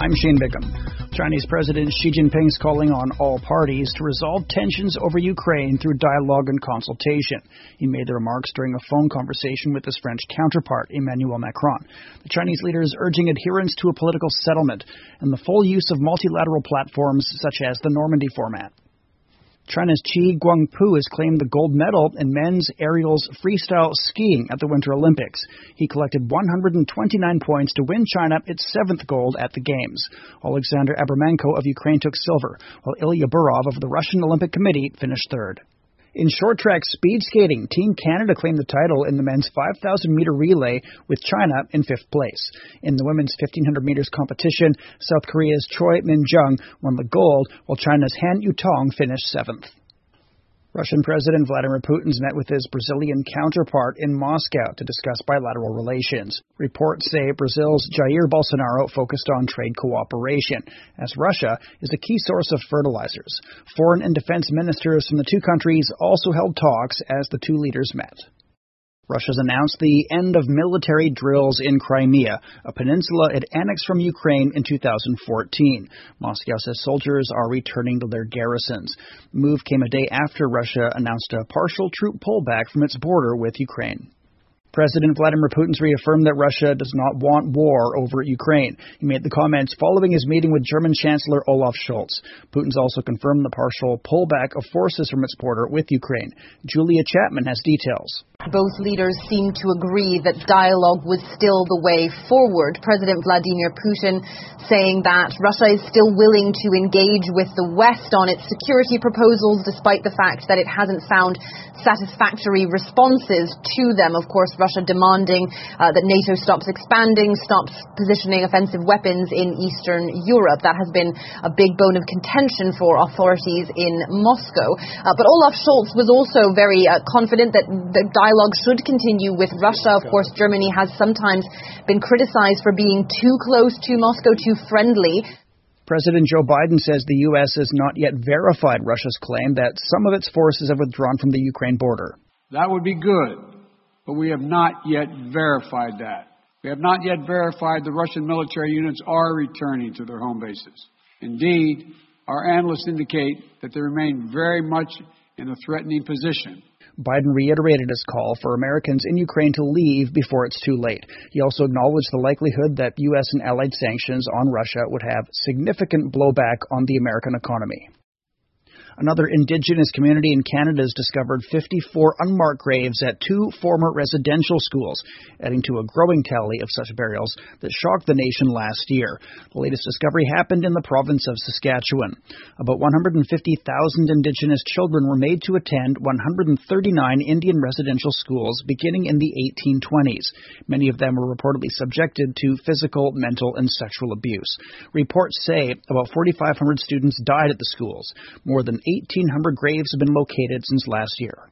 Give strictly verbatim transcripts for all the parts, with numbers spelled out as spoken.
I'm Shane Bigham. Chinese President Xi Jinping is calling on all parties to resolve tensions over Ukraine through dialogue and consultation. He made the remarks during a phone conversation with his French counterpart, Emmanuel Macron. The Chinese leader is urging adherence to a political settlement and the full use of multilateral platforms such as the Normandy format. China's Qi Guangpu has claimed the gold medal in men's aerials freestyle skiing at the Winter Olympics. He collected one hundred twenty-nine points to win China its seventh gold at the Games. Alexander Abraменko of Ukraine took silver, while Ilya Burov of the Russian Olympic Committee finished third. In short track speed skating, Team Canada claimed the title in the men's five thousand meter relay with China in fifth place. In the women's fifteen hundred meters competition, South Korea's Choi Min-jung won the gold, while China's Han Yutong finished seventh. Russian President Vladimir Putin's met with his Brazilian counterpart in Moscow to discuss bilateral relations. Reports say Brazil's Jair Bolsonaro focused on trade cooperation, as Russia is a key source of fertilizers. Foreign and defense ministers from the two countries also held talks as the two leaders met. Russia's announced the end of military drills in Crimea, a peninsula it annexed from Ukraine in two thousand fourteen. Moscow says soldiers are returning to their garrisons. The move came a day after Russia announced a partial troop pullback from its border with Ukraine. President Vladimir Putin's reaffirmed that Russia does not want war over Ukraine. He made the comments following his meeting with German Chancellor Olaf Scholz. Putin's also confirmed the partial pullback of forces from its border with Ukraine. Julia Chapman has details. Both leaders seem to agree that dialogue was still the way forward. President Vladimir Putin saying that Russia is still willing to engage with the West on its security proposals, despite the fact that it hasn't found satisfactory responses to them. Of course, Russia demanding uh, that NATO stops expanding, stops positioning offensive weapons in Eastern Europe. That has been a big bone of contention for authorities in Moscow. Uh, but Olaf Scholz was also very uh, confident that the dialogue should continue with Russia. Of course, Germany has sometimes been criticized for being too close to Moscow, too friendly. President Joe Biden says the U S has not yet verified Russia's claim that some of its forces have withdrawn from the Ukraine border. That would be good, but we have not yet verified that. We have not yet verified the Russian military units are returning to their home bases. Indeed, our analysts indicate that they remain very much in a threatening position. Biden reiterated his call for Americans in Ukraine to leave before it's too late. He also acknowledged the likelihood that U S and allied sanctions on Russia would have significant blowback on the American economy. Another Indigenous community in Canada has discovered fifty-four unmarked graves at two former residential schools, adding to a growing tally of such burials that shocked the nation last year. The latest discovery happened in the province of Saskatchewan. About one hundred fifty thousand Indigenous children were made to attend one hundred thirty-nine Indian residential schools beginning in the eighteen twenties. Many of them were reportedly subjected to physical, mental, and sexual abuse. Reports say about forty-five hundred students died at the schools. More than eighteen hundred graves have been located since last year.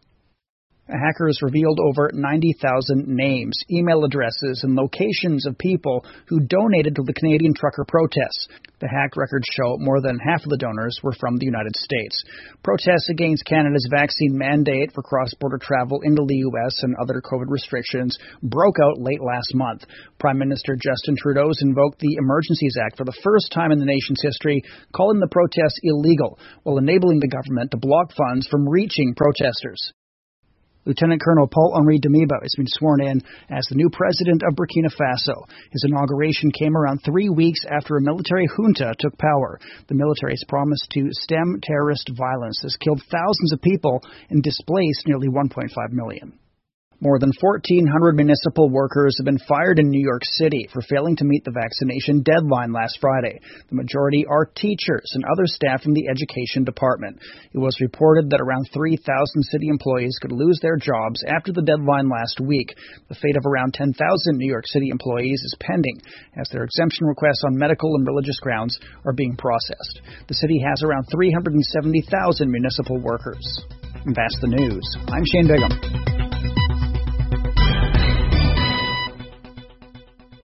A hacker has revealed over ninety thousand names, email addresses, and locations of people who donated to the Canadian trucker protests. The hacked records show more than half of the donors were from the United States. Protests against Canada's vaccine mandate for cross-border travel into the U S and other COVID restrictions broke out late last month. Prime Minister Justin Trudeau invoked the Emergencies Act for the first time in the nation's history, calling the protests illegal, while enabling the government to block funds from reaching protesters. Lieutenant Colonel Paul-Henri Damiba has been sworn in as the new president of Burkina Faso. His inauguration came around three weeks after a military junta took power. The military's promise to stem terrorist violence has killed thousands of people and displaced nearly one point five million. More than fourteen hundred municipal workers have been fired in New York City for failing to meet the vaccination deadline last Friday. The majority are teachers and other staff from the education department. It was reported that around three thousand city employees could lose their jobs after the deadline last week. The fate of around ten thousand New York City employees is pending, as their exemption requests on medical and religious grounds are being processed. The city has around three hundred seventy thousand municipal workers. And that's the news. I'm Shane Bigham.